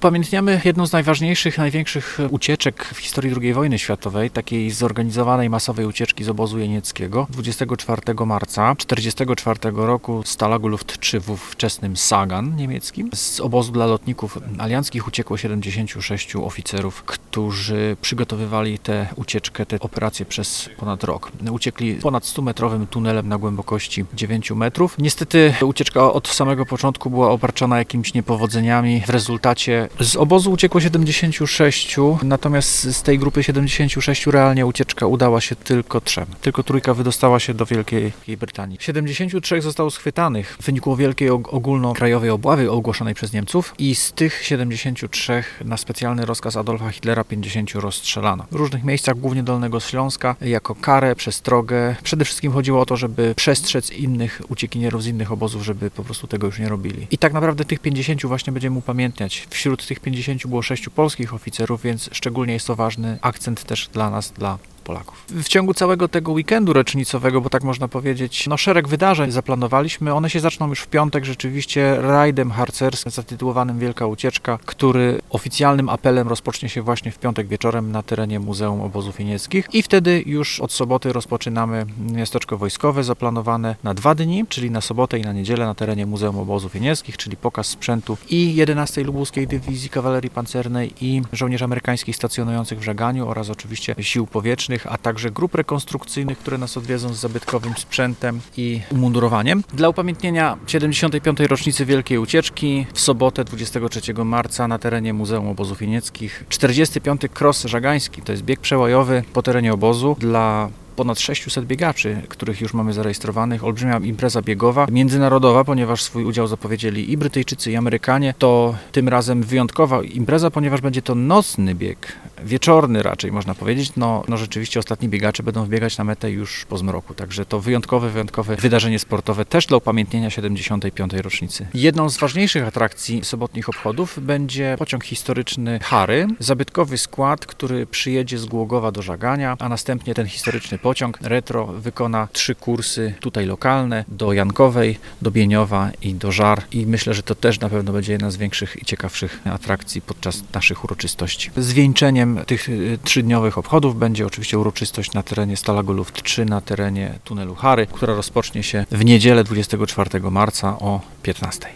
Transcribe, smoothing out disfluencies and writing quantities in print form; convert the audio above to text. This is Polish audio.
Upamiętniamy jedną z najważniejszych, największych ucieczek w historii II wojny światowej, takiej zorganizowanej masowej ucieczki z obozu jenieckiego. 24 marca 1944 roku z Stalagu Luft III w ówczesnym Sagan niemieckim. Z obozu dla lotników alianckich uciekło 76 oficerów, którzy przygotowywali tę ucieczkę, tę operację przez ponad rok. Uciekli ponad 100-metrowym tunelem na głębokości 9 metrów. Niestety ucieczka od samego początku była obarczona jakimiś niepowodzeniami. W rezultacie z obozu uciekło 76, natomiast z tej grupy 76 realnie ucieczka udała się tylko 3. Tylko 3 wydostała się do Wielkiej Brytanii. 73 zostało schwytanych w wyniku wielkiej ogólnokrajowej obławy ogłoszonej przez Niemców i z tych 73 na specjalny rozkaz Adolfa Hitlera 50 rozstrzelano. W różnych miejscach, głównie Dolnego Śląska, jako karę, przestrogę. Przede wszystkim chodziło o to, żeby przestrzec innych uciekinierów z innych obozów, żeby po prostu tego już nie robili. I tak naprawdę tych 50 właśnie będziemy upamiętniać. Wśród tych 50 było 6 polskich oficerów, więc szczególnie jest to ważny akcent też dla nas, dla Polaków. W ciągu całego tego weekendu rocznicowego, bo tak można powiedzieć, szereg wydarzeń zaplanowaliśmy. One się zaczną już w piątek rzeczywiście rajdem harcerskim zatytułowanym Wielka Ucieczka, który oficjalnym apelem rozpocznie się właśnie w piątek wieczorem na terenie Muzeum Obozów Jenieckich i wtedy już od soboty rozpoczynamy miasteczko wojskowe zaplanowane na 2 dni, czyli na sobotę i na niedzielę na terenie Muzeum Obozów Jenieckich, czyli pokaz sprzętu i 11 Lubuskiej Dywizji Kawalerii Pancernej i żołnierzy amerykańskich stacjonujących w Żaganiu oraz oczywiście sił powietrznych, a także grup rekonstrukcyjnych, które nas odwiedzą z zabytkowym sprzętem i umundurowaniem. Dla upamiętnienia 75. rocznicy Wielkiej Ucieczki w sobotę 23 marca na terenie Muzeum Obozów Jenieckich 45. Cross Żagański, to jest bieg przełajowy po terenie obozu dla ponad 600 biegaczy, których już mamy zarejestrowanych. Olbrzymia impreza biegowa, międzynarodowa, ponieważ swój udział zapowiedzieli i Brytyjczycy, i Amerykanie. To tym razem wyjątkowa impreza, ponieważ będzie to nocny bieg, wieczorny raczej można powiedzieć. No rzeczywiście ostatni biegacze będą wbiegać na metę już po zmroku, także to wyjątkowe wydarzenie sportowe też dla upamiętnienia 75. rocznicy. Jedną z ważniejszych atrakcji sobotnich obchodów będzie pociąg historyczny Hary, zabytkowy skład, który przyjedzie z Głogowa do Żagania, a następnie ten historyczny pociąg retro wykona 3 kursy tutaj lokalne, do Jankowej, do Bieniowa i do Żar i myślę, że to też na pewno będzie jedna z większych i ciekawszych atrakcji podczas naszych uroczystości. Zwieńczeniem tych 3-dniowych obchodów będzie oczywiście uroczystość na terenie Stalagu Luft III, na terenie tunelu Hary, która rozpocznie się w niedzielę 24 marca o 15.